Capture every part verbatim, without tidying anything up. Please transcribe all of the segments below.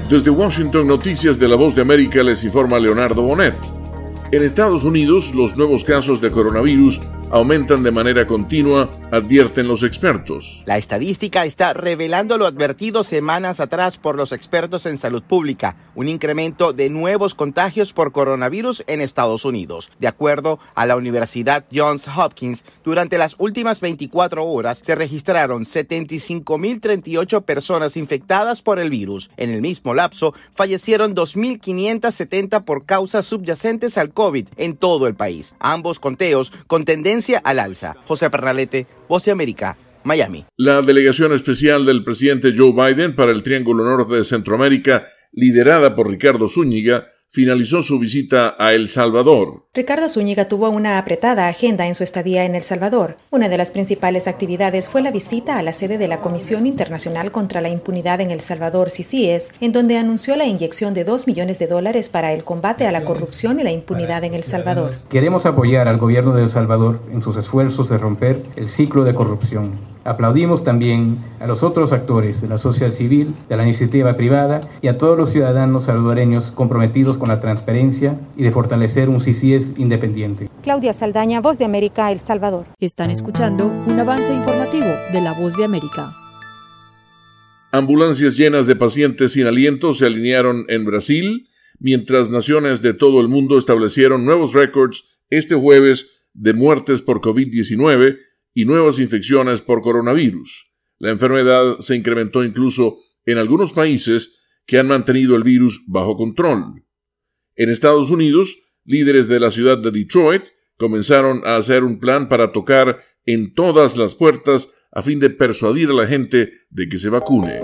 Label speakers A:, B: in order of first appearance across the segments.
A: Desde Washington, Noticias de la Voz de América, les informa Leonardo Bonet. En Estados Unidos, los nuevos casos de coronavirus aumentan de manera continua, advierten los expertos.
B: La estadística está revelando lo advertido semanas atrás por los expertos en salud pública, un incremento de nuevos contagios por coronavirus en Estados Unidos. De acuerdo a la Universidad Johns Hopkins, durante las últimas veinticuatro horas se registraron setenta y cinco mil treinta y ocho personas infectadas por el virus. En el mismo lapso, fallecieron dos mil quinientos setenta por causas subyacentes al COVID en todo el país. Ambos conteos con tendencia al alza. José Pernalete, Voz de América, Miami.
A: La delegación especial del presidente Joe Biden para el Triángulo Norte de Centroamérica, liderada por Ricardo Zúñiga, finalizó su visita a El Salvador.
C: Ricardo Zúñiga tuvo una apretada agenda en su estadía en El Salvador. Una de las principales actividades fue la visita a la sede de la Comisión Internacional contra la Impunidad en El Salvador, C I C I E S, en donde anunció la inyección de dos millones de dólares para el combate a la corrupción y la impunidad en El Salvador.
D: Queremos apoyar al gobierno de El Salvador en sus esfuerzos de romper el ciclo de corrupción. Aplaudimos también a los otros actores de la sociedad civil, de la iniciativa privada y a todos los ciudadanos salvadoreños comprometidos con la transparencia y de fortalecer un C I C I E S independiente.
C: Claudia Saldaña, Voz de América, El Salvador.
E: Están escuchando un avance informativo de la Voz de América.
A: Ambulancias llenas de pacientes sin aliento se alinearon en Brasil, mientras naciones de todo el mundo establecieron nuevos récords este jueves de muertes por covid diecinueve y nuevas infecciones por coronavirus. La enfermedad se incrementó incluso en algunos países que han mantenido el virus bajo control. En Estados Unidos, líderes de la ciudad de Detroit comenzaron a hacer un plan para tocar en todas las puertas a fin de persuadir a la gente de que se vacune.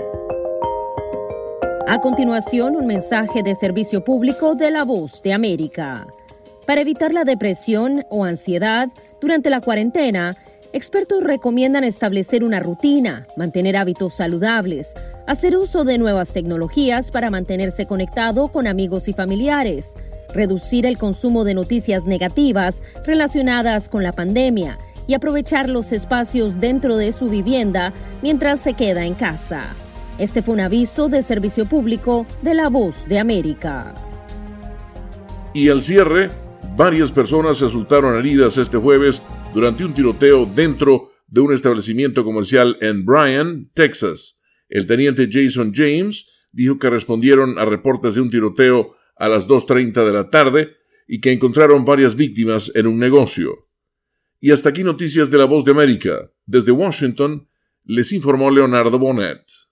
F: A continuación, un mensaje de servicio público de la Voz de América. Para evitar la depresión o ansiedad durante la cuarentena, expertos recomiendan establecer una rutina, mantener hábitos saludables, hacer uso de nuevas tecnologías para mantenerse conectado con amigos y familiares, reducir el consumo de noticias negativas relacionadas con la pandemia y aprovechar los espacios dentro de su vivienda mientras se queda en casa. Este fue un aviso de servicio público de la Voz de América.
A: Y al cierre, varias personas resultaron heridas este jueves durante un tiroteo dentro de un establecimiento comercial en Bryan, Texas. El teniente Jason James dijo que respondieron a reportes de un tiroteo a las dos treinta de la tarde y que encontraron varias víctimas en un negocio. Y hasta aquí Noticias de la Voz de América. Desde Washington, les informó Leonardo Bonet.